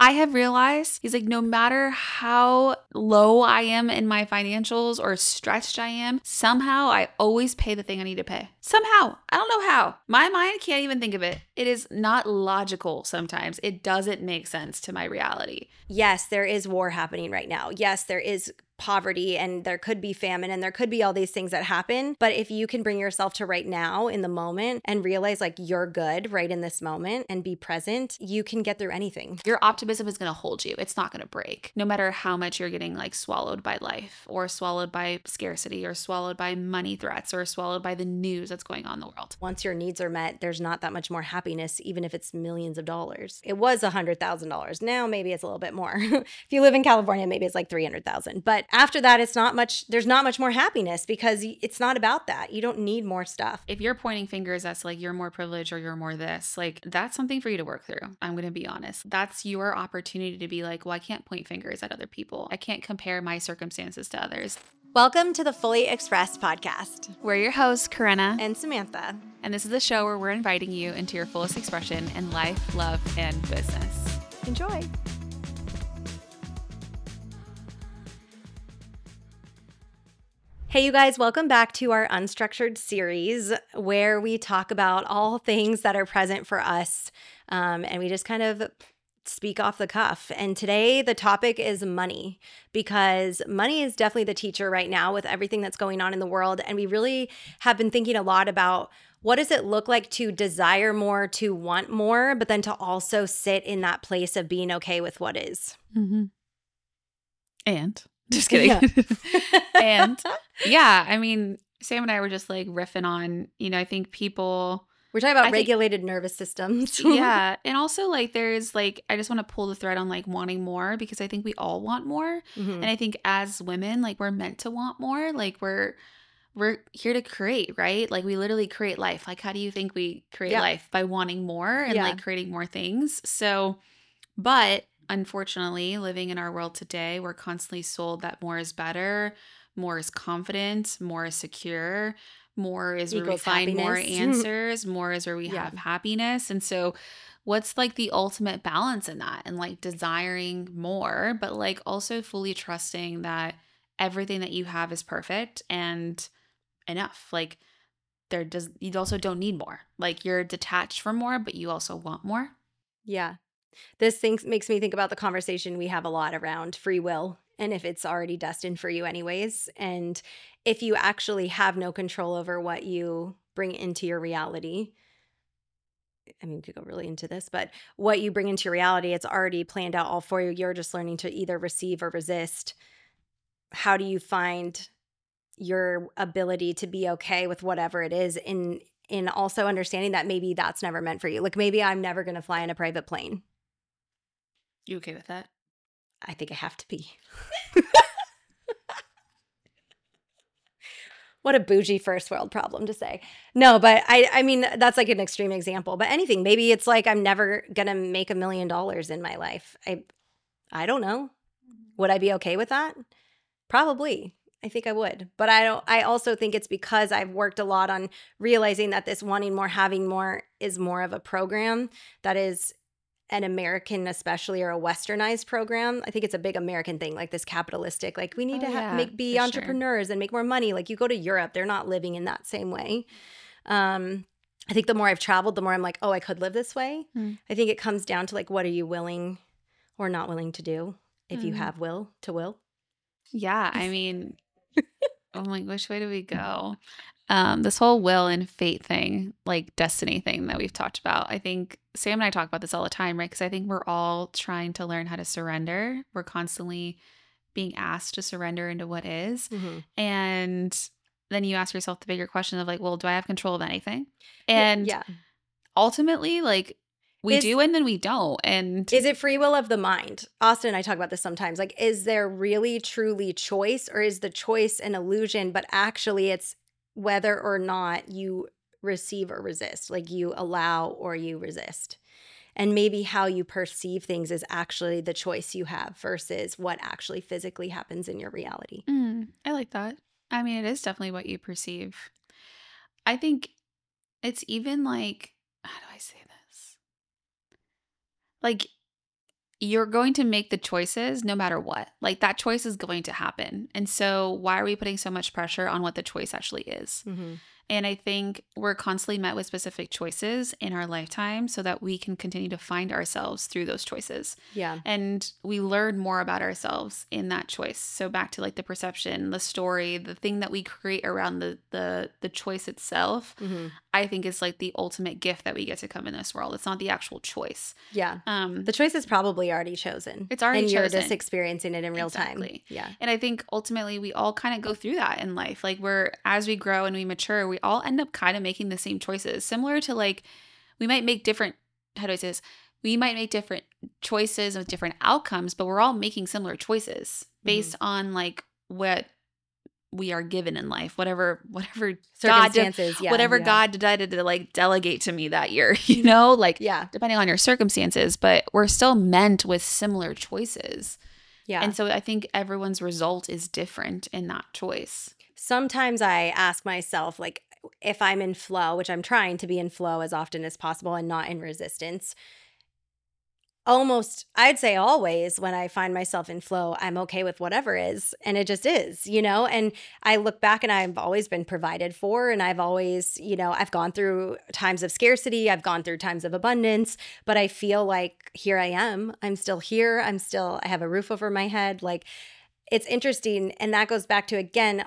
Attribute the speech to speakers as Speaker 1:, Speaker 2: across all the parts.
Speaker 1: I have realized, he's like, no matter how low I am in my financials or stretched I am, somehow I always pay the thing I need to pay. Somehow. I don't know how. My mind can't even think of it. It is not logical sometimes. It doesn't make sense to my reality.
Speaker 2: Yes, there is war happening right now. Yes, there is poverty and there could be famine and there could be all these things that happen. But if you can bring yourself to right now in the moment and realize like you're good right in this moment and be present, you can get through anything.
Speaker 1: Your optimism is going to hold you. It's not going to break. No matter how much you're getting like swallowed by life or swallowed by scarcity or swallowed by money threats or swallowed by the news that's going on in the world.
Speaker 2: Once your needs are met, there's not that much more happiness, even if it's millions of dollars. It was $100,000. Now maybe it's a little bit more. If you live in California, maybe it's like 300,000. But after that, it's not much. There's not much more happiness because it's not about that. You don't need more stuff.
Speaker 1: If you're pointing fingers as like you're more privileged or you're more this, like that's something for you to work through. I'm going to be honest. That's your opportunity to be like, well, I can't point fingers at other people. I can't compare my circumstances to others.
Speaker 2: Welcome to the Fully Expressed podcast.
Speaker 1: We're your hosts, Corinna
Speaker 2: and Samantha.
Speaker 1: And this is the show where we're inviting you into your fullest expression in life, love, and business.
Speaker 2: Enjoy. Hey, you guys, welcome back to our Unstructured series where we talk about all things that are present for us and we just kind of speak off the cuff. And today the topic is money, because money is definitely the teacher right now with everything that's going on in the world. And we really have been thinking a lot about what does it look like to desire more, to want more, but then to also sit in that place of being okay with what is.
Speaker 1: Mm-hmm. And just kidding. Yeah. And yeah, I mean, Sam and I were just like riffing on, I think people...
Speaker 2: We're talking about regulated nervous systems.
Speaker 1: Yeah. And also like there's like, I just want to pull the thread on like wanting more, because I think we all want more. Mm-hmm. And I think as women, like we're meant to want more. Like we're here to create, right? Like we literally create life. Like how do you think we create life? By wanting more and like creating more things. So, but unfortunately, living in our world today, we're constantly sold that more is better, more is confident, more is secure, more is where we find happiness. More answers, more is where we have happiness. And so what's like the ultimate balance in that? And like desiring more, but like also fully trusting that everything that you have is perfect and enough. Like you also don't need more. Like you're detached from more, but you also want more.
Speaker 2: Yeah. This thing makes me think about the conversation we have a lot around free will and if it's already destined for you anyways. And if you actually have no control over what you bring into your reality, I mean, we could go really into this, but what you bring into your reality, it's already planned out all for you. You're just learning to either receive or resist. How do you find your ability to be okay with whatever it is in also understanding that maybe that's never meant for you? Like maybe I'm never going to fly in a private plane.
Speaker 1: You okay with that?
Speaker 2: I think I have to be. What a bougie first world problem to say. No, but I mean, that's like an extreme example. But anything, maybe it's like I'm never going to make $1 million in my life. I don't know. Would I be okay with that? Probably. I think I would. But I also think it's because I've worked a lot on realizing that this wanting more, having more is more of a program that is an American especially, or a westernized program. I think it's a big American thing, like this capitalistic, like we need to be entrepreneurs and make more money. Like you go to Europe, they're not living in that same way. I think the more I've traveled, the more I'm like, oh, I could live this way. I think it comes down to like, what are you willing or not willing to do if you have will to will?
Speaker 1: Yeah. I mean, I'm like, which way do we go? This whole will and fate thing, like destiny thing that we've talked about. I think Sam and I talk about this all the time, right? Because I think we're all trying to learn how to surrender. We're constantly being asked to surrender into what is. Mm-hmm. And then you ask yourself the bigger question of like, well, do I have control of anything? And ultimately, like we do and then we don't. And
Speaker 2: is it free will of the mind? Austin and I talk about this sometimes. Like, is there really truly choice, or is the choice an illusion, but actually it's whether or not you receive or resist, like you allow or you resist. And maybe how you perceive things is actually the choice you have versus what actually physically happens in your reality.
Speaker 1: I like that. I mean, it is definitely what you perceive. I think it's even like, how do I say this? Like you're going to make the choices no matter what. Like that choice is going to happen. And so why are we putting so much pressure on what the choice actually is?
Speaker 2: Mm-hmm.
Speaker 1: And I think we're constantly met with specific choices in our lifetime so that we can continue to find ourselves through those choices.
Speaker 2: Yeah.
Speaker 1: And we learn more about ourselves in that choice. So back to like the perception, the story, the thing that we create around the choice itself,
Speaker 2: Mm-hmm.
Speaker 1: I think is like the ultimate gift that we get to come in this world. It's not the actual choice.
Speaker 2: Yeah. The choice is probably already chosen.
Speaker 1: It's already
Speaker 2: chosen. And you're
Speaker 1: chosen.
Speaker 2: just experiencing it in real time.
Speaker 1: Yeah. And I think ultimately we all kind of go through that in life. Like as we grow and we mature, we all end up kind of making the same choices. Similar to like, we might make different, how do I say this? We might make different choices with different outcomes, but we're all making similar choices based on like what we are given in life, whatever
Speaker 2: circumstances,
Speaker 1: God decided to like delegate to me that year, you know, like depending on your circumstances, but we're still meant with similar choices. Yeah. And so I think everyone's result is different in that choice.
Speaker 2: Sometimes I ask myself, like, if I'm in flow, which I'm trying to be in flow as often as possible and not in resistance, almost, I'd say always, when I find myself in flow, I'm okay with whatever is. And it just is, you know? And I look back and I've always been provided for. And I've always, you know, I've gone through times of scarcity. I've gone through times of abundance. But I feel like here I am. I'm still here. I have a roof over my head. Like, it's interesting. And that goes back to, again,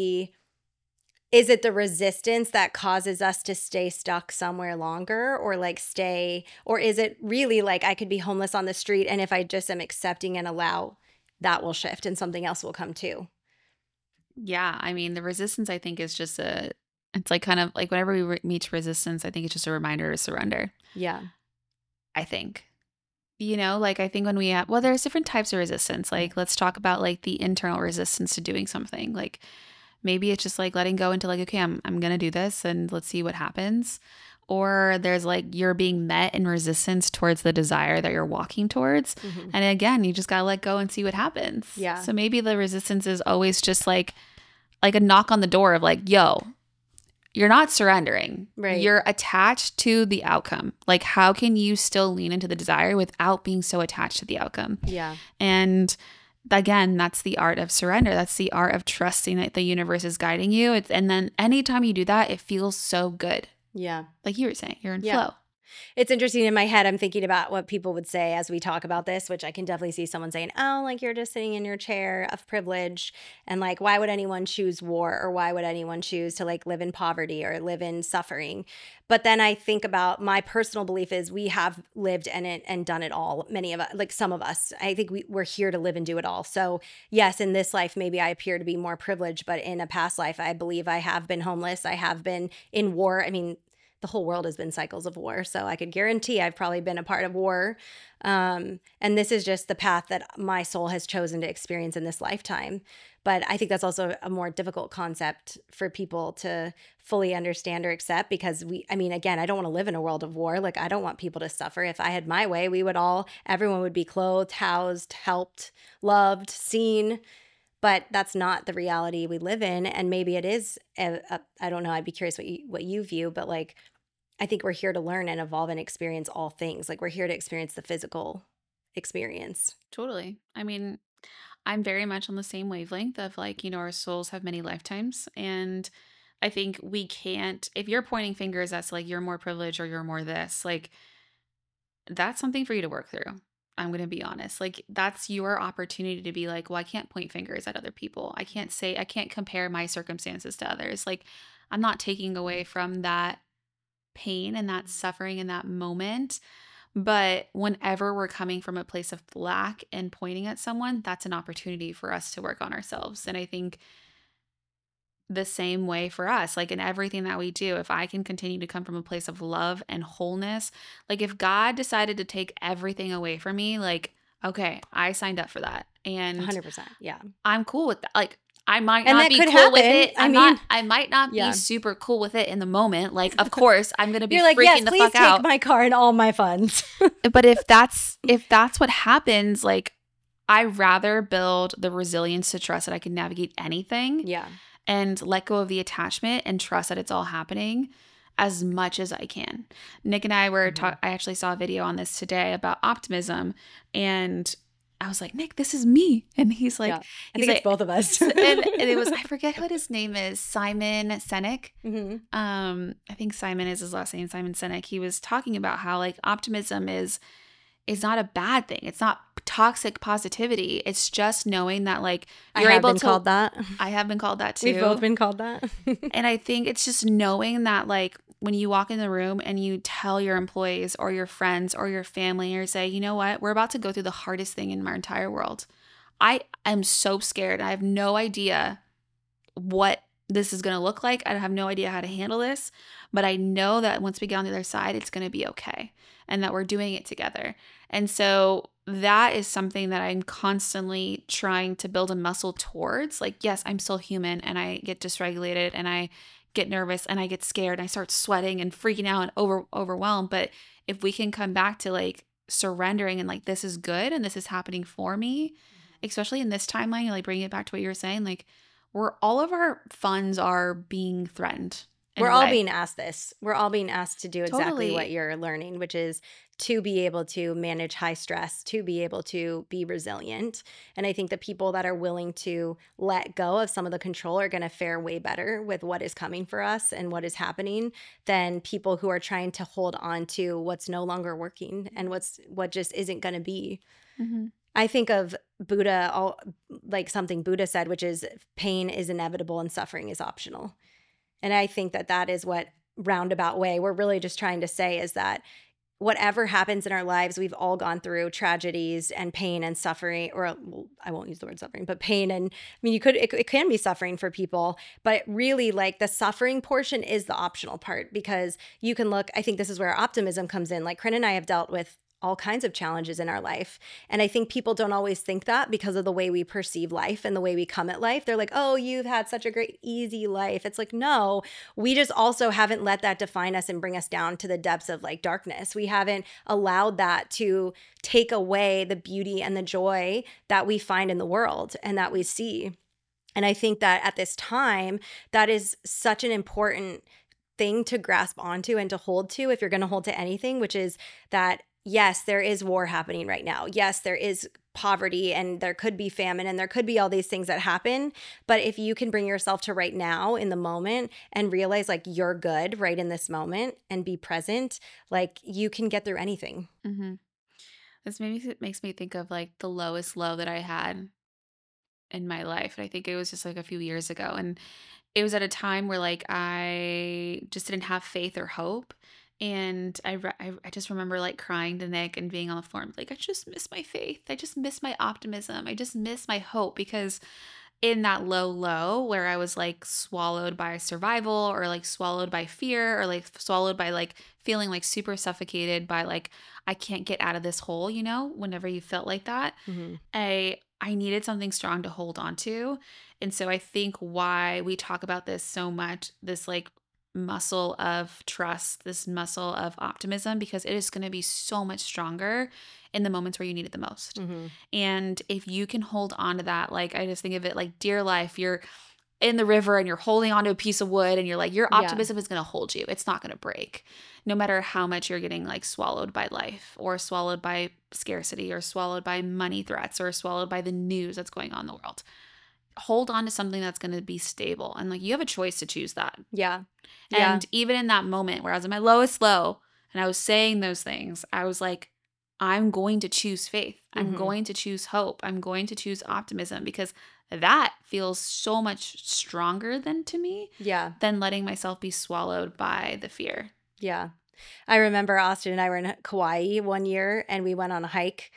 Speaker 2: is it the resistance that causes us to stay stuck somewhere longer or is it really like I could be homeless on the street and if I just am accepting and allow, that will shift and something else will come too?
Speaker 1: Yeah. I mean, the resistance, I think, is just it's like kind of like whenever we meet resistance, I think it's just a reminder to surrender.
Speaker 2: Yeah.
Speaker 1: I think. You know, like I think when there's different types of resistance. Like let's talk about like the internal resistance to doing something. Like maybe it's just like letting go into like, okay, I'm going to do this and let's see what happens. Or there's like you're being met in resistance towards the desire that you're walking towards. Mm-hmm. And again, you just got to let go and see what happens.
Speaker 2: Yeah.
Speaker 1: So maybe the resistance is always just like a knock on the door of like, yo, you're not surrendering.
Speaker 2: Right.
Speaker 1: You're attached to the outcome. Like, how can you still lean into the desire without being so attached to the outcome?
Speaker 2: Yeah.
Speaker 1: And again, that's the art of surrender. That's the art of trusting that the universe is guiding you. And then anytime you do that, it feels so good.
Speaker 2: Yeah.
Speaker 1: Like you were saying, you're in flow.
Speaker 2: It's interesting. In my head, I'm thinking about what people would say as we talk about this, which I can definitely see someone saying, oh, like you're just sitting in your chair of privilege. And like, why would anyone choose war? Or why would anyone choose to like live in poverty or live in suffering? But then I think about my personal belief is we have lived and done it all. Many of us, like some of us, I think we're here to live and do it all. So yes, in this life, maybe I appear to be more privileged, but in a past life, I believe I have been homeless. I have been in war. I mean, the whole world has been cycles of war. So I could guarantee I've probably been a part of war. And this is just the path that my soul has chosen to experience in this lifetime. But I think that's also a more difficult concept for people to fully understand or accept because again, I don't want to live in a world of war. Like, I don't want people to suffer. If I had my way, everyone would be clothed, housed, helped, loved, seen. But that's not the reality we live in. And maybe it is, I don't know, I'd be curious what you view, but like, I think we're here to learn and evolve and experience all things. Like we're here to experience the physical experience.
Speaker 1: Totally. I mean, I'm very much on the same wavelength of like, you know, our souls have many lifetimes. And I think we can't, if you're pointing fingers, that's like you're more privileged or you're more this, like that's something for you to work through. I'm going to be honest. Like that's your opportunity to be like, well, I can't point fingers at other people. I can't compare my circumstances to others. Like I'm not taking away from that pain and that suffering in that moment. But whenever we're coming from a place of lack and pointing at someone, that's an opportunity for us to work on ourselves. And I think the same way for us, like in everything that we do, if I can continue to come from a place of love and wholeness, like if God decided to take everything away from me, like, okay, I signed up for that. And
Speaker 2: 100%. Yeah.
Speaker 1: I'm cool with that. Like I might not be cool with it. I might not be super cool with it in the moment. Like, of course, I'm going to be freaking the fuck out.
Speaker 2: Please take my car and all my funds.
Speaker 1: But if that's what happens, like, I rather build the resilience to trust that I can navigate anything.
Speaker 2: Yeah.
Speaker 1: And let go of the attachment and trust that it's all happening. as much as I can. Nick and I were I actually saw a video on this today about optimism, and I was like, Nick, this is me. And he's like,
Speaker 2: I think it's both of us.
Speaker 1: and it was, I forget what his name is, Simon Sinek. I think Simon is his last name, Simon Sinek. He was talking about how like optimism is not a bad thing. It's not toxic positivity. It's just knowing that like you're able to.
Speaker 2: Called that.
Speaker 1: I have been called that too.
Speaker 2: We've both been called that.
Speaker 1: And I think it's just knowing that like when you walk in the room and you tell your employees or your friends or your family or say, you know what, we're about to go through the hardest thing in our entire world. I am so scared. I have no idea what this is going to look like. I have no idea how to handle this, but I know that once we get on the other side, it's going to be okay and that we're doing it together. And so that is something that I'm constantly trying to build a muscle towards. Like, yes, I'm still human and I get dysregulated and I get nervous and I get scared and I start sweating and freaking out and overwhelmed. But if we can come back to like surrendering and like, this is good and this is happening for me, especially in this timeline, like bringing it back to what you were saying, like all of our funds are being threatened.
Speaker 2: We're all being asked this. We're all being asked to do exactly what you're learning, which is to be able to manage high stress, to be able to be resilient. And I think the people that are willing to let go of some of the control are going to fare way better with what is coming for us and what is happening than people who are trying to hold on to what's no longer working and what just isn't going to be. I think of Buddha, like something Buddha said, which is pain is inevitable and suffering is optional. And I think that is what roundabout way we're really just trying to say is that whatever happens in our lives, we've all gone through tragedies and pain and suffering, or well, I won't use the word suffering, but pain. And I mean, it can be suffering for people, but really like the suffering portion is the optional part because you can look, I think this is where optimism comes in. Like Corinne and I have dealt with all kinds of challenges in our life. And I think people don't always think that because of the way we perceive life and the way we come at life. They're like, oh, you've had such a great, easy life. It's like, no, we just also haven't let that define us and bring us down to the depths of like darkness. We haven't allowed that to take away the beauty and the joy that we find in the world and that we see. And I think that at this time, that is such an important thing to grasp onto and to hold to if you're going to hold to anything, which is that yes, there is war happening right now. Yes, there is poverty and there could be famine and there could be all these things that happen. But if you can bring yourself to right now in the moment and realize like you're good right in this moment and be present, like you can get through anything.
Speaker 1: This makes me think of like the lowest low that I had in my life. And I think it was just like a few years ago. And it was at a time where like I just didn't have faith or hope. And I just remember like crying to Nick and being on the floor and like, I just miss my faith. I just miss my optimism. I just miss my hope because in that low where I was like swallowed by survival or like swallowed by fear or like swallowed by like feeling like super suffocated by like, I can't get out of this hole, you know, whenever you felt like that, I needed something strong to hold on to. And so I think why we talk about this so much, this like muscle of trust, this muscle of optimism, because it is going to be so much stronger in the moments where you need it the most. And if you can hold on to that, like I just think of it like dear life, you're in the river and you're holding onto a piece of wood and you're like, your optimism is going to hold you. It's not going to break no matter how much you're getting like swallowed by life or swallowed by scarcity or swallowed by money threats or swallowed by the news that's going on in the world. Hold on to something that's going to be stable. And like, you have a choice to choose that. And even in that moment where I was at my lowest low and I was saying those things, I was like, I'm going to choose faith. I'm going to choose hope. I'm going to choose optimism because that feels so much stronger than than letting myself be swallowed by the fear.
Speaker 2: I remember Austin and I were in Kauai one year and we went on a hike.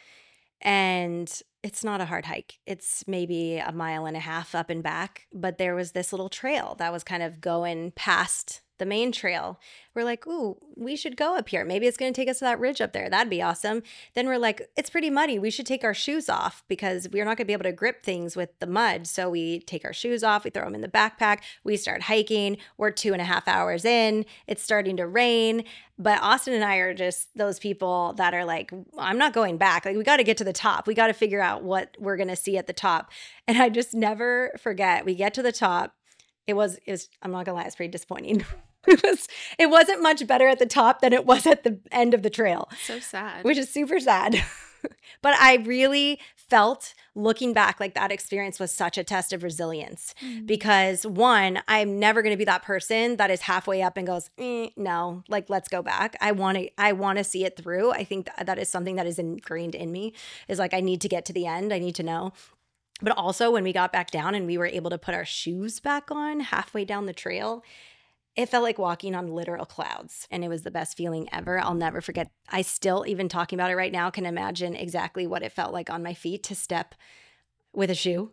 Speaker 2: And it's not a hard hike. It's maybe 1.5 miles up and back. But there was this little trail that was kind of going past the main trail. We're like, ooh, we should go up here. Maybe it's going to take us to that ridge up there. That'd be awesome. Then we're like, it's pretty muddy. We should take our shoes off because we're not going to be able to grip things with the mud. So we take our shoes off. We throw them in the backpack. We start hiking. We're 2.5 hours in. It's starting to rain. But Austin and I are just those people that are like, I'm not going back. Like, we got to get to the top. We got to figure out what we're going to see at the top. And I just never forget. We get to the top. It was, I'm not going to lie, it's pretty disappointing. It wasn't much better at the top than it was at the end of the trail.
Speaker 1: So sad.
Speaker 2: Which is super sad. But I really felt, looking back, like that experience was such a test of resilience. Because one, I'm never going to be that person that is halfway up and goes, no, like, let's go back. I want to see it through. I think that is something that is ingrained in me, is like, I need to get to the end. I need to know. But also when we got back down and we were able to put our shoes back on halfway down the trail, it felt like walking on literal clouds, and it was the best feeling ever. I'll never forget. I still, even talking about it right now, can imagine exactly what it felt like on my feet to step with a shoe.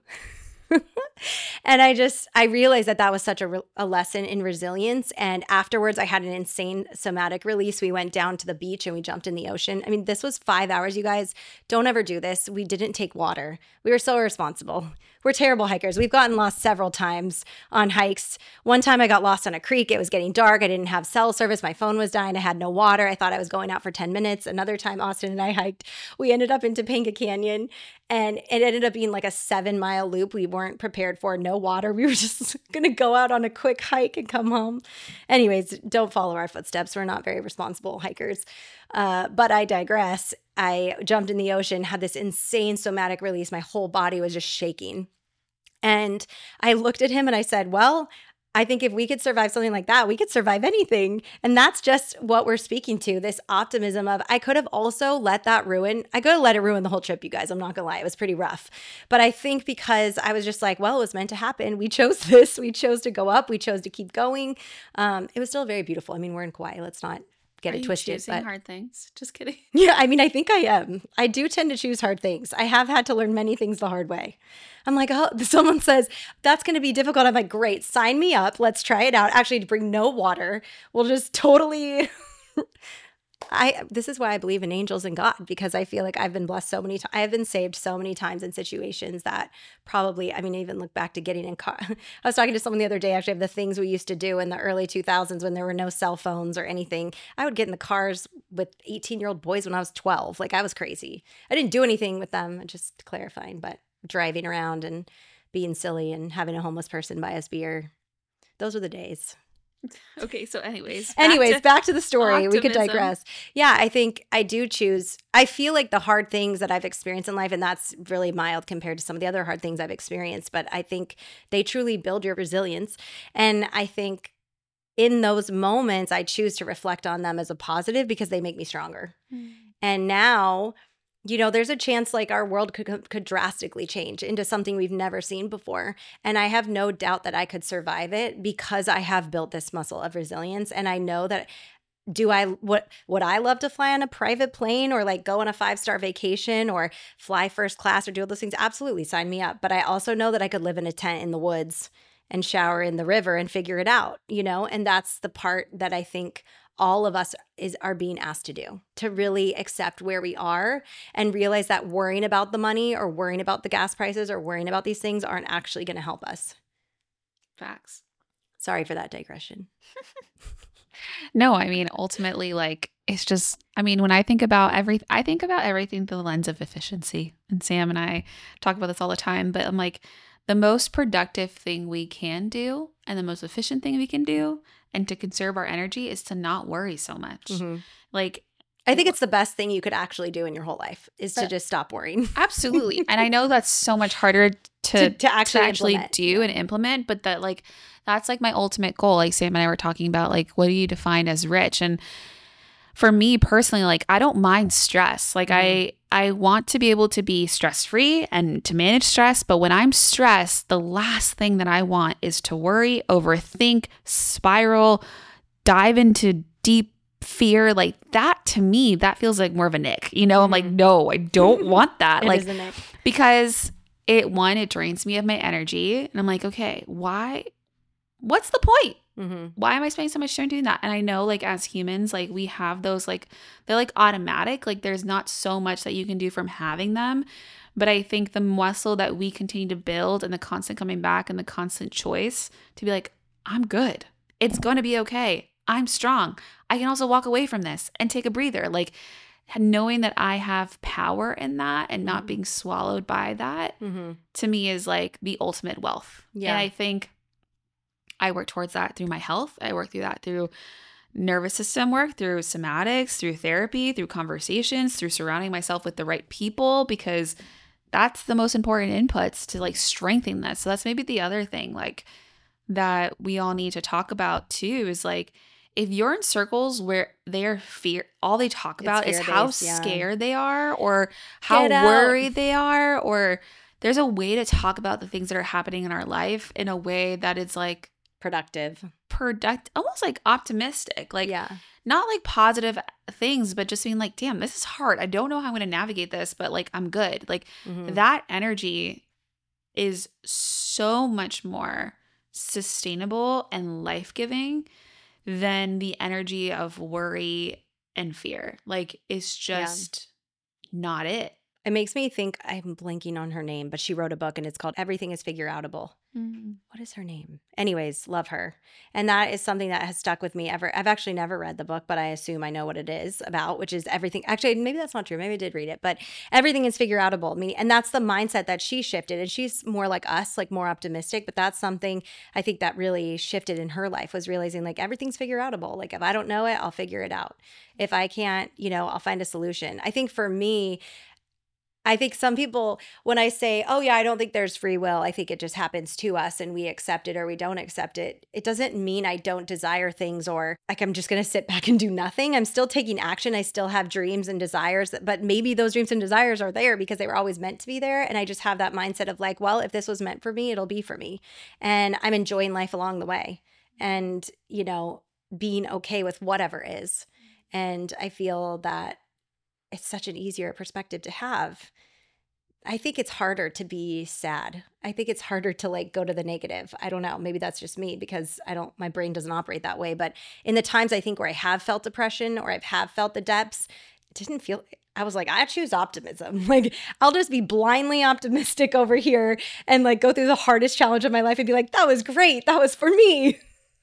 Speaker 2: And I realized that was such a lesson in resilience. And afterwards, I had an insane somatic release. We went down to the beach and we jumped in the ocean. I mean, this was 5 hours, you guys. Don't ever do this. We didn't take water. We were so irresponsible. We're terrible hikers. We've gotten lost several times on hikes. One time I got lost on a creek. It was getting dark. I didn't have cell service. My phone was dying. I had no water. I thought I was going out for 10 minutes. Another time, Austin and I hiked. We ended up in Topanga Canyon, and it ended up being like a 7-mile loop we weren't prepared for. No water. We were just going to go out on a quick hike and come home. Anyways, don't follow our footsteps. We're not very responsible hikers. But I digress. I jumped in the ocean, had this insane somatic release. My whole body was just shaking. And I looked at him and I said, well, I think if we could survive something like that, we could survive anything. And that's just what we're speaking to, this optimism of, I could have also let that ruin. I could have let it ruin the whole trip, you guys. I'm not going to lie. It was pretty rough. But I think because I was just like, well, it was meant to happen. We chose this. We chose to go up. We chose to keep going. It was still very beautiful. I mean, we're in Kauai. Let's not get it twisted.
Speaker 1: Choosing hard things? Just kidding.
Speaker 2: Yeah, I mean, I think I am. I do tend to choose hard things. I have had to learn many things the hard way. I'm like, oh, someone says that's going to be difficult. I'm like, great, sign me up. Let's try it out. Actually, to bring no water. We'll just totally. This is why I believe in angels and God, because I feel like I've been blessed so many times. I have been saved so many times in situations that probably, I mean, even look back to getting in car. I was talking to someone the other day, actually, of the things we used to do in the early 2000s when there were no cell phones or anything. I would get in the cars with 18-year-old boys when I was 12. Like, I was crazy. I didn't do anything with them, just clarifying, but driving around and being silly and having a homeless person buy us beer. Those were the days.
Speaker 1: Okay, so anyways,
Speaker 2: back to the story.
Speaker 1: Optimism.
Speaker 2: We could digress. Yeah, I think I do choose. I feel like the hard things that I've experienced in life, and that's really mild compared to some of the other hard things I've experienced, but I think they truly build your resilience. And I think in those moments, I choose to reflect on them as a positive because they make me stronger. And now, you know, there's a chance like our world could drastically change into something we've never seen before. And I have no doubt that I could survive it because I have built this muscle of resilience. And I know that would I love to fly on a private plane or like go on a 5-star vacation or fly first class or do all those things? Absolutely, sign me up. But I also know that I could live in a tent in the woods and shower in the river and figure it out, you know? And that's the part that I think all of us are being asked to do, to really accept where we are and realize that worrying about the money or worrying about the gas prices or worrying about these things aren't actually going to help us.
Speaker 1: Facts.
Speaker 2: Sorry for that digression.
Speaker 1: No, I mean, ultimately, like, it's just, I mean, when I think about everything through the lens of efficiency. And Sam and I talk about this all the time, but I'm like, the most productive thing we can do and the most efficient thing we can do and to conserve our energy is to not worry so much. Like,
Speaker 2: I think it's the best thing you could actually do in your whole life is to just stop worrying.
Speaker 1: Absolutely. And I know that's so much harder to actually do and implement, but that's like my ultimate goal. Like Sam and I were talking about, like, what do you define as rich? And for me personally, like, I don't mind stress. Like, I want to be able to be stress-free and to manage stress. But when I'm stressed, the last thing that I want is to worry, overthink, spiral, dive into deep fear. Like, that to me, that feels like more of a nick. You know, I'm like, no, I don't want that.
Speaker 2: It
Speaker 1: like,
Speaker 2: is a nick.
Speaker 1: Because it drains me of my energy. And I'm like, okay, why? What's the point? Why am I spending so much time doing that? And I know, like, as humans, like, we have those, like, they're like automatic. Like, there's not so much that you can do from having them. But I think the muscle that we continue to build and the constant coming back and the constant choice to be like, I'm good. It's going to be okay. I'm strong. I can also walk away from this and take a breather. Like, knowing that I have power in that and not being swallowed by that, to me is like the ultimate wealth.
Speaker 2: Yeah.
Speaker 1: And I think I work towards that through my health. I work through that through nervous system work, through somatics, through therapy, through conversations, through surrounding myself with the right people, because that's the most important inputs to like strengthen this. So that's maybe the other thing like that we all need to talk about too, is like, if you're in circles where they're all they talk about is how scared they are, or how worried they are, or there's a way to talk about the things that are happening in our life in a way that is like
Speaker 2: productive,
Speaker 1: almost like optimistic, like not like positive things, but just being like, damn, this is hard. I don't know how I'm going to navigate this, but like, I'm good. Like that energy is so much more sustainable and life-giving than the energy of worry and fear. Like, it's just not it.
Speaker 2: It makes me think, I'm blanking on her name, but she wrote a book and it's called Everything is Figure Outable. What is her name? Anyways, love her. And that is something that has stuck with me ever. I've actually never read the book, but I assume I know what it is about, which is everything. Actually, maybe that's not true. Maybe I did read it, but everything is figure outable. And that's the mindset that she shifted. And she's more like us, like more optimistic. But that's something I think that really shifted in her life, was realizing like everything's figure outable. Like if I don't know it, I'll figure it out. If I can't, I'll find a solution. I think for me, I think some people, when I say, oh yeah, I don't think there's free will, I think it just happens to us and we accept it or we don't accept it. It doesn't mean I don't desire things or like I'm just going to sit back and do nothing. I'm still taking action. I still have dreams and desires, but maybe those dreams and desires are there because they were always meant to be there. And I just have that mindset of like, well, if this was meant for me, it'll be for me. And I'm enjoying life along the way and, being okay with whatever is. And I feel that it's such an easier perspective to have. I think it's harder to be sad. I think it's harder to like go to the negative. I don't know. Maybe that's just me because my brain doesn't operate that way. But in the times I think where I have felt depression or I have felt the depths, I was like, I choose optimism. Like I'll just be blindly optimistic over here and like go through the hardest challenge of my life and be like, that was great. That was for me.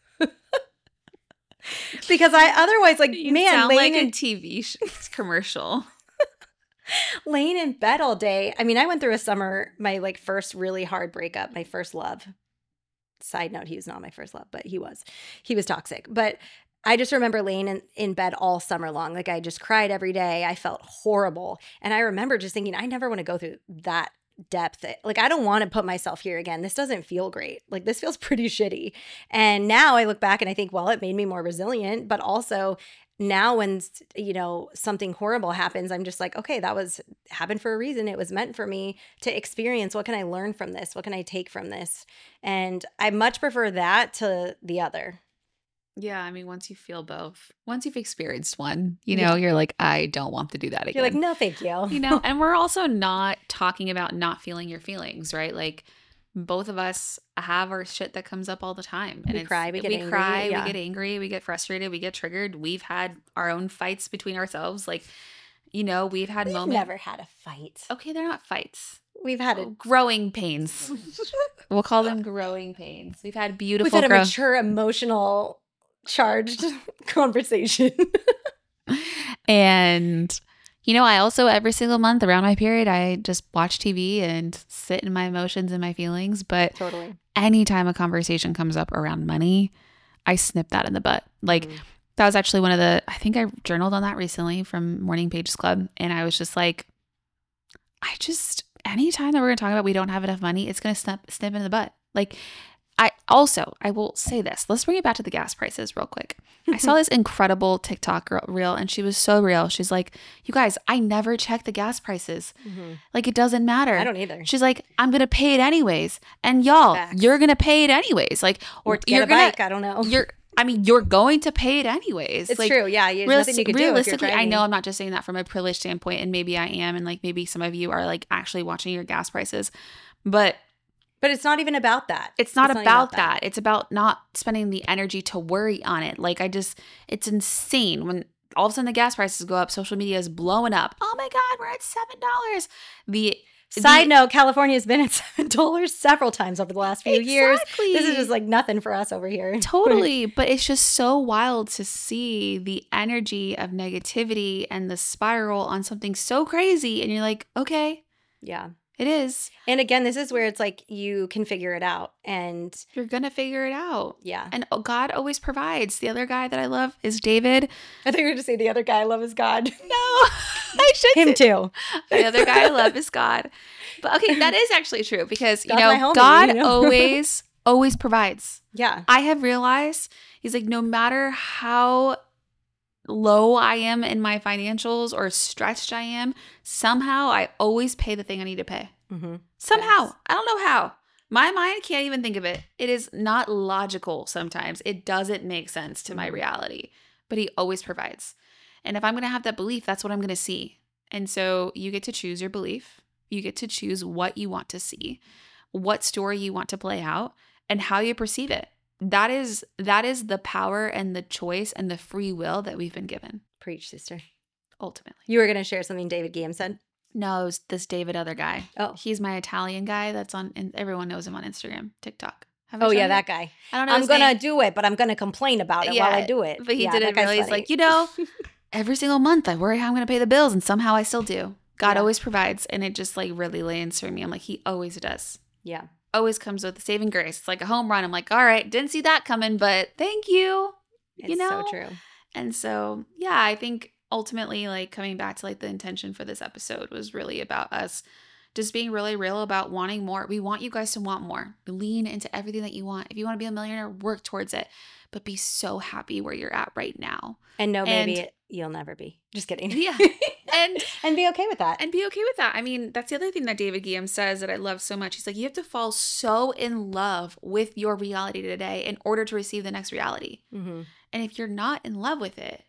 Speaker 2: Because I otherwise like,
Speaker 1: you
Speaker 2: man,
Speaker 1: sound like a TV commercial.
Speaker 2: Laying in bed all day. I mean, I went through a summer, my like first really hard breakup, my first love. Side note, he was not my first love, but he was toxic. But I just remember laying in bed all summer long. Like I just cried every day. I felt horrible. And I remember just thinking, I never want to go through that depth. Like I don't want to put myself here again. This doesn't feel great. Like this feels pretty shitty. And now I look back and I think, well, it made me more resilient, but also now when something horrible happens, I'm just like, okay, that happened for a reason. It was meant for me to experience. What can I learn from this? What can I take from this? And I much prefer that to the other.
Speaker 1: Yeah, I mean, once you feel both, once you've experienced one, you're like, I don't want to do that again.
Speaker 2: You're like, no, thank you.
Speaker 1: And we're also not talking about not feeling your feelings, right? Like both of us have our shit that comes up all the time. And
Speaker 2: we cry, we get angry.
Speaker 1: We get angry, we get frustrated, we get triggered. We've had our own fights between ourselves. Like, we've had moments.
Speaker 2: We've never had a fight.
Speaker 1: Okay, they're not fights.
Speaker 2: We've had
Speaker 1: growing pains. We'll call them growing pains. We've had beautiful.
Speaker 2: We've had a mature, emotional, charged conversation.
Speaker 1: And I also every single month around my period, I just watch TV and sit in my emotions and my feelings. But
Speaker 2: totally,
Speaker 1: anytime a conversation comes up around money, I snip that in the butt. Like that was actually I think I journaled on that recently from Morning Pages Club. And I was just like, anytime that we're going to talk about we don't have enough money, it's going to snip in the butt. Like I will say this. Let's bring it back to the gas prices real quick. I saw this incredible TikTok reel and she was so real. She's like, you guys, I never check the gas prices. Like it doesn't matter.
Speaker 2: I don't either.
Speaker 1: She's like, I'm going to pay it anyways. And y'all, you're going to pay it anyways. Like,
Speaker 2: or get a bike. I don't know.
Speaker 1: You're going to pay it anyways.
Speaker 2: It's like, true. Yeah. There's nothing you can do.
Speaker 1: Realistically, I know I'm not just saying that from a privileged standpoint and maybe I am. And like, maybe some of you are like actually watching your gas prices, but
Speaker 2: it's not even about that.
Speaker 1: It's not about that. It's about not spending the energy to worry on it. Like it's insane when all of a sudden the gas prices go up, social media is blowing up. Oh my God, we're at $7.
Speaker 2: Side note, California has been at $7 several times over the last few years. This is just like nothing for us over here.
Speaker 1: Totally. But it's just so wild to see the energy of negativity and the spiral on something so crazy. And you're like, okay.
Speaker 2: Yeah.
Speaker 1: It is.
Speaker 2: And again, this is where it's like you can figure it out. And
Speaker 1: You're going to figure it out.
Speaker 2: yeah.
Speaker 1: And God always provides. The other guy that I love is David.
Speaker 2: I think you were going to say the other guy I love is God.
Speaker 1: No, I should
Speaker 2: Him too.
Speaker 1: The other guy I love is God. But okay, that is actually true because,
Speaker 2: God's my homie,
Speaker 1: God
Speaker 2: you know?
Speaker 1: always provides.
Speaker 2: Yeah.
Speaker 1: I have realized he's like, no matter how low I am in my financials or stretched I am, somehow I always pay the thing I need to pay.
Speaker 2: Mm-hmm.
Speaker 1: Somehow.
Speaker 2: Yes.
Speaker 1: I don't know how. My mind can't even think of it. It is not logical sometimes. It doesn't make sense to my reality, but he always provides. And if I'm going to have that belief, that's what I'm going to see. And so you get to choose your belief. You get to choose what you want to see, what story you want to play out, and how you perceive it. That is the power and the choice and the free will that we've been given.
Speaker 2: Preach, sister.
Speaker 1: Ultimately.
Speaker 2: You were going to share something David Guillaume said?
Speaker 1: No, it was this David other guy.
Speaker 2: Oh.
Speaker 1: He's my Italian guy that's on, and everyone knows him on Instagram, TikTok.
Speaker 2: Oh, yeah, that guy.
Speaker 1: I don't know.
Speaker 2: I'm going to do it, but I'm going to complain about it while I do it.
Speaker 1: But he did it really. He's like, every single month I worry how I'm going to pay the bills, and somehow I still do. God always provides, and it just like really lands for me. I'm like, he always does.
Speaker 2: Yeah.
Speaker 1: Always comes with the saving grace. It's like a home run. I'm like, all right, didn't see that coming, but thank you.
Speaker 2: It's so true.
Speaker 1: And so, yeah, I think ultimately, like coming back to like the intention for this episode was really about us just being really real about wanting more. We want you guys to want more. Lean into everything that you want. If you want to be a millionaire, work towards it, but be so happy where you're at right now.
Speaker 2: And no, maybe you'll never be. Just kidding.
Speaker 1: Yeah.
Speaker 2: And be okay with that.
Speaker 1: And be okay with that. I mean, that's the other thing that David Guillaume says that I love so much. He's like, you have to fall so in love with your reality today in order to receive the next reality.
Speaker 2: Mm-hmm.
Speaker 1: And if you're not in love with it,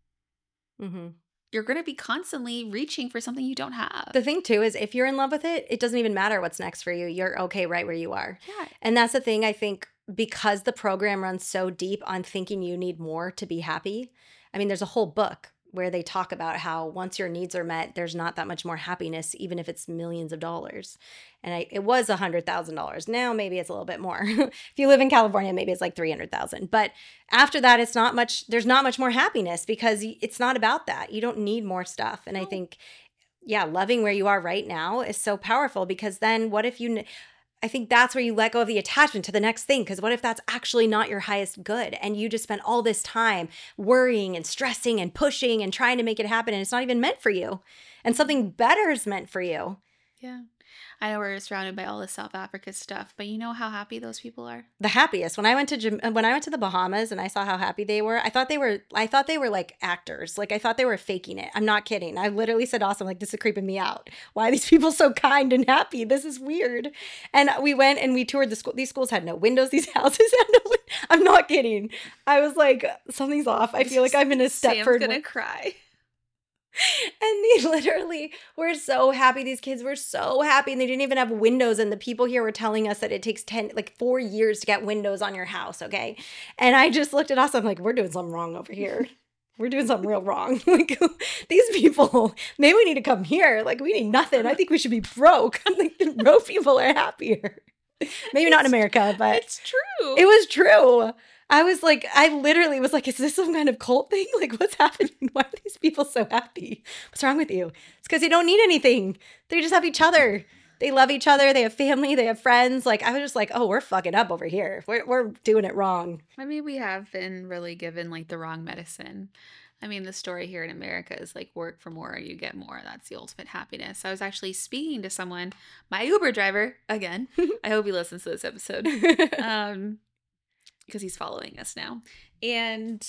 Speaker 1: you're going to be constantly reaching for something you don't have.
Speaker 2: The thing too is if you're in love with it, it doesn't even matter what's next for you. You're okay right where you are.
Speaker 1: Yeah.
Speaker 2: And that's the thing, I think, because the program runs so deep on thinking you need more to be happy. I mean, there's a whole book where they talk about how once your needs are met, there's not that much more happiness, even if it's millions of dollars. And it was $100,000. Now maybe it's a little bit more. If you live in California, maybe it's like 300,000. But after that, it's not much. There's not much more happiness because it's not about that. You don't need more stuff. And I think, yeah, loving where you are right now is so powerful because then what if I think that's where you let go of the attachment to the next thing. Because what if that's actually not your highest good and you just spent all this time worrying and stressing and pushing and trying to make it happen and it's not even meant for you and something better is meant for you?
Speaker 1: Yeah. I know we're surrounded by all this South Africa stuff, but you know how happy those people are?
Speaker 2: The happiest. When I went to the Bahamas and I saw how happy they were, I thought they were like actors. Like I thought they were faking it. I'm not kidding. I literally said to Austin, like, this is creeping me out. Why are these people so kind and happy? This is weird. And we went and we toured the school. These schools had no windows. These houses had no windows. I'm not kidding. I was like, something's off. I feel like I'm in a Stepford.
Speaker 1: Sam's gonna cry.
Speaker 2: And they literally were so happy. These kids were so happy and they didn't even have windows. And the people here were telling us that it takes 4 years to get windows on your house. Okay. And I just looked at us. I'm like, we're doing something wrong over here. We're doing something real wrong. Like these people, maybe we need to come here. Like we need nothing. I think we should be broke. I'm like, the broke people are happier. Maybe not in America, but
Speaker 1: it's true.
Speaker 2: It was true. I literally was like, is this some kind of cult thing? Like, what's happening? Why are these people so happy? What's wrong with you? It's because they don't need anything. They just have each other. They love each other. They have family. They have friends. Like, I was just like, oh, we're fucking up over here. We're doing it wrong.
Speaker 1: I mean, we have been really given like the wrong medicine. I mean, the story here in America is like work for more, you get more. That's the ultimate happiness. I was actually speaking to someone, my Uber driver, again. I hope he listens to this episode. Because he's following us now. And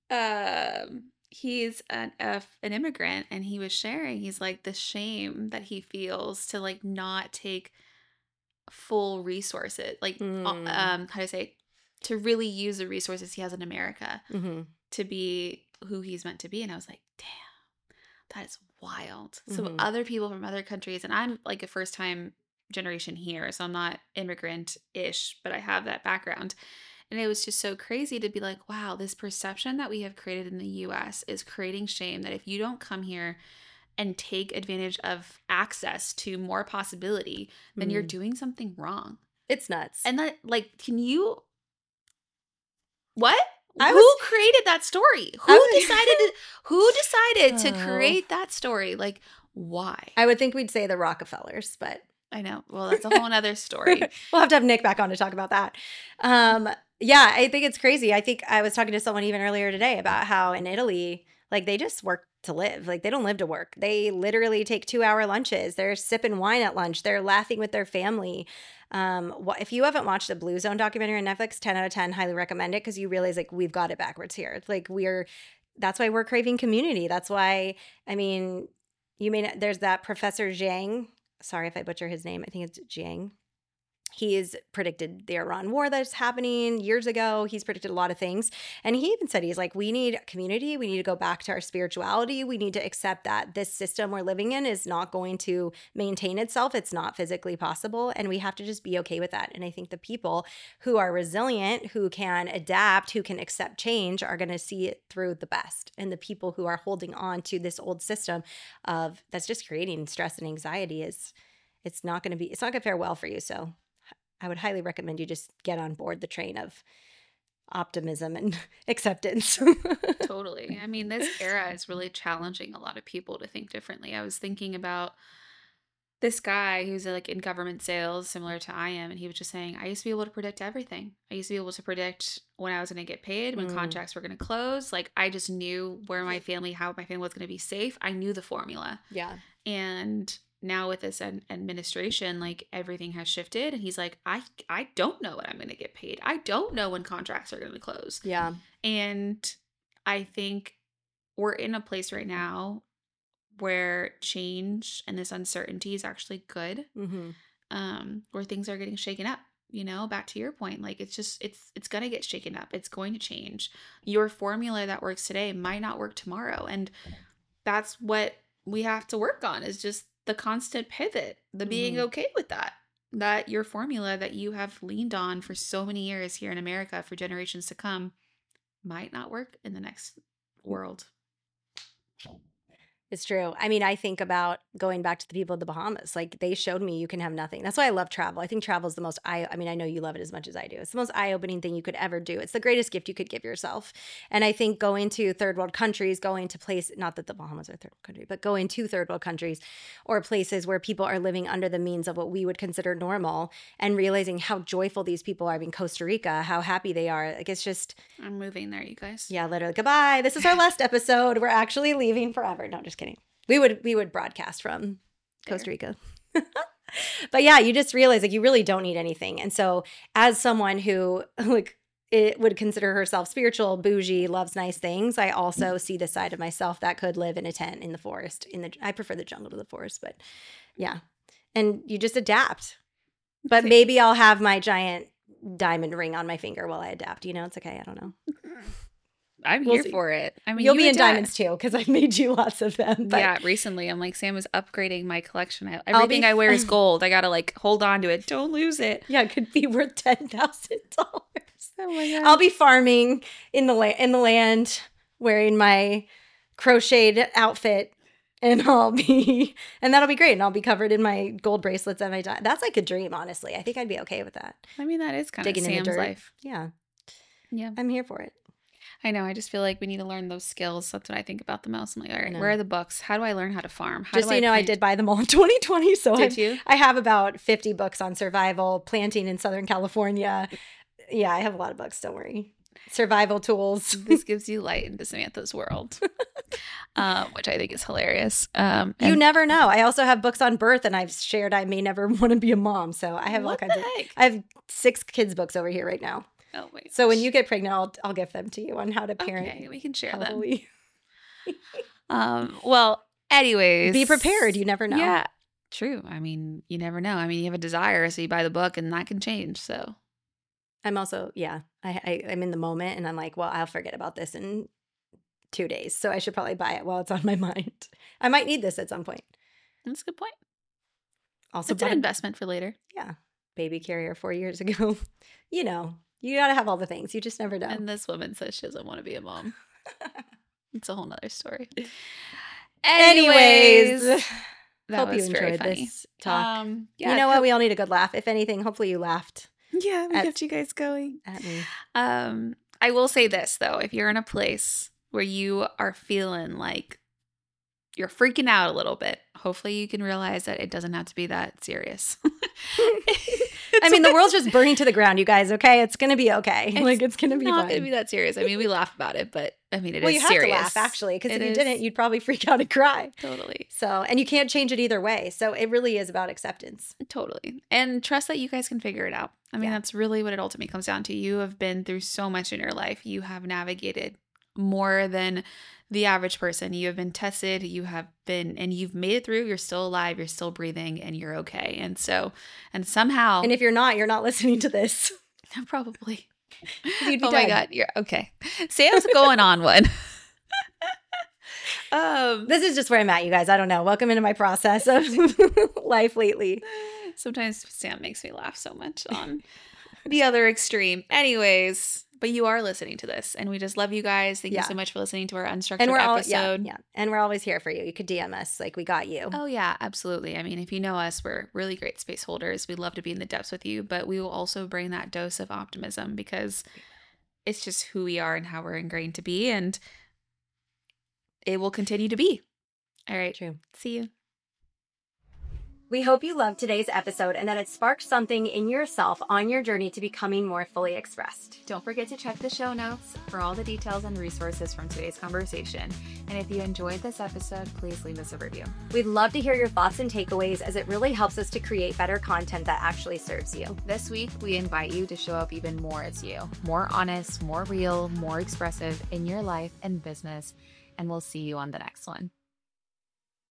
Speaker 1: he's an immigrant, and he was sharing, he's like, the shame that he feels to like not take full resources, like how to say, to really use the resources he has in America to be who he's meant to be. And I was like, damn, that is wild. So other people from other countries, and I'm like a first time generation here, so I'm not immigrant-ish, but I have that background. And it was just so crazy to be like, wow, this perception that we have created in the US is creating shame that if you don't come here and take advantage of access to more possibility, then you're doing something wrong.
Speaker 2: It's nuts.
Speaker 1: And that, like, can you... What? Who created that story? Who decided to create that story? Like, why?
Speaker 2: I would think we'd say the Rockefellers, but...
Speaker 1: I know. Well, that's a whole other story.
Speaker 2: We'll have to have Nick back on to talk about that. Yeah, I think it's crazy. I think I was talking to someone even earlier today about how in Italy, like they just work to live. Like they don't live to work. They literally take 2-hour lunches. They're sipping wine at lunch. They're laughing with their family. If you haven't watched the Blue Zone documentary on Netflix, 10 out of 10, highly recommend it because you realize like we've got it backwards here. Like that's why we're craving community. That's why, I mean, there's that Professor Zhang. Sorry if I butcher his name. I think it's Jiang. He's predicted the Iran war that's happening years ago. He's predicted a lot of things. And he even said, he's like, we need community. We need to go back to our spirituality. We need to accept that this system we're living in is not going to maintain itself. It's not physically possible. And we have to just be okay with that. And I think the people who are resilient, who can adapt, who can accept change are going to see it through the best. And the people who are holding on to this old system that's just creating stress and anxiety it's not going to fare well for you. So I would highly recommend you just get on board the train of optimism and acceptance.
Speaker 1: Totally. I mean, this era is really challenging a lot of people to think differently. I was thinking about this guy who's like in government sales, similar to I am, and he was just saying, I used to be able to predict everything. I used to be able to predict when I was going to get paid, when contracts were going to close. Like I just knew how my family was going to be safe. I knew the formula.
Speaker 2: Yeah.
Speaker 1: And now with this administration, like everything has shifted, and he's like, I don't know what I'm going to get paid. I don't know when contracts are going to close.
Speaker 2: Yeah.
Speaker 1: And I think we're in a place right now where change and this uncertainty is actually good. Where things are getting shaken up, back to your point, like it's going to get shaken up. It's going to change. Your formula that works today might not work tomorrow. And that's what we have to work on, is just the constant pivot, the being okay with that your formula that you have leaned on for so many years here in America for generations to come might not work in the next world.
Speaker 2: It's true. I mean, I think about going back to the people of the Bahamas. Like they showed me you can have nothing. That's why I love travel. I think travel is the most, I know you love it as much as I do. It's the most eye-opening thing you could ever do. It's the greatest gift you could give yourself. And I think going to third world countries, going to places, not that the Bahamas are a third world country, but going to third world countries or places where people are living under the means of what we would consider normal, and realizing how joyful these people are. I mean, Costa Rica, how happy they are. Like it's just.
Speaker 1: I'm moving there, you guys.
Speaker 2: Yeah, literally. Goodbye. This is our last episode. We're actually leaving forever. No, just kidding. We would broadcast from Costa Rica. But yeah, you just realize like you really don't need anything. And so as someone who would consider herself spiritual, bougie, loves nice things, I also see the side of myself that could live in a tent in the forest. I prefer the jungle to the forest, but yeah. And you just adapt. But maybe I'll have my giant diamond ring on my finger while I adapt. It's okay. I don't know.
Speaker 1: I'm here for it. I mean,
Speaker 2: you'll be in diamonds too, because I've made you lots of them. But
Speaker 1: yeah, recently I'm like, Sam is upgrading my collection. Everything I wear is gold. I gotta hold on to it. Don't lose it.
Speaker 2: Yeah, it could be worth $10,000.
Speaker 1: Oh my god!
Speaker 2: I'll be farming in the land, wearing my crocheted outfit, and that'll be great. And I'll be covered in my gold bracelets and my that's like a dream, honestly. I think I'd be okay with that.
Speaker 1: I mean, that is kind of Sam's life.
Speaker 2: Yeah,
Speaker 1: yeah,
Speaker 2: I'm here for it.
Speaker 1: I know. I just feel like we need to learn those skills. That's what I think about the most. I'm like, all right, where are the books? How do I learn how to farm?
Speaker 2: Just so you know, I did buy them all in 2020. So I have about 50 books on survival, planting in Southern California. Yeah, I have a lot of books. Don't worry. Survival tools.
Speaker 1: This gives you light into Samantha's world, which I think is hilarious.
Speaker 2: You never know. I also have books on birth, and I've shared I may never want to be a mom. So I have all kinds of. I have 6 kids books over here right now.
Speaker 1: Oh my gosh.
Speaker 2: So when you get pregnant, I'll give them to you on how to parent.
Speaker 1: Okay, we can share them. Well, anyways,
Speaker 2: be prepared. You never know.
Speaker 1: Yeah, true. I mean, you never know. I mean, you have a desire, so you buy the book, and that can change. So
Speaker 2: I'm also, I'm in the moment, and I'm like, well, I'll forget about this in 2 days, so I should probably buy it while it's on my mind. I might need this at some point.
Speaker 1: That's a good point.
Speaker 2: Also,
Speaker 1: it's an investment for later.
Speaker 2: Yeah, baby carrier 4 years ago. You got to have all the things. You just never know.
Speaker 1: And this woman says she doesn't want to be a mom. It's a whole nother story. Anyways,
Speaker 2: hope you enjoyed this talk. You know what? We all need a good laugh. If anything, hopefully you laughed.
Speaker 1: Yeah, we kept you guys going.
Speaker 2: At me.
Speaker 1: I will say this, though. If you're in a place where you are feeling like you're freaking out a little bit. Hopefully you can realize that it doesn't have to be that serious.
Speaker 2: I mean, the world's just burning to the ground, you guys, okay? It's going to be okay. It's going to be
Speaker 1: not
Speaker 2: fine.
Speaker 1: going to be that serious. I mean, we laugh about it, but I mean, it is serious.
Speaker 2: Well, you have to laugh, actually, because if you didn't, you'd probably freak out and cry.
Speaker 1: Totally.
Speaker 2: So, and you can't change it either way. So it really is about acceptance.
Speaker 1: Totally. And trust that you guys can figure it out. I mean, that's really what it ultimately comes down to. You have been through so much in your life. You have navigated more than the average person. You have been tested, and you've made it through. You're still alive, you're still breathing, and you're okay. And somehow.
Speaker 2: And if you're not listening to this.
Speaker 1: Probably.
Speaker 2: You'd be
Speaker 1: oh
Speaker 2: dead.
Speaker 1: my God. You're okay. Sam's going on one.
Speaker 2: This is just where I'm at, you guys. I don't know. Welcome into my process of life lately.
Speaker 1: Sometimes Sam makes me laugh so much on the other extreme. Anyways, but you are listening to this, and we just love you guys. Thank you so much for listening to our unstructured episode.
Speaker 2: And we're always here for you. You could DM us. We got you.
Speaker 1: Oh, yeah, absolutely. I mean, if you know us, we're really great space holders. We'd love to be in the depths with you, but we will also bring that dose of optimism because it's just who we are and how we're ingrained to be, and it will continue to be. All right.
Speaker 2: True.
Speaker 1: See you.
Speaker 2: We hope you loved today's episode and that it sparked something in yourself on your journey to becoming more fully expressed.
Speaker 1: Don't forget to check the show notes for all the details and resources from today's conversation. And if you enjoyed this episode, please leave us a review.
Speaker 2: We'd love to hear your thoughts and takeaways, as it really helps us to create better content that actually serves you.
Speaker 1: This week, we invite you to show up even more as you. More honest, more real, more expressive in your life and business. And we'll see you on the next one.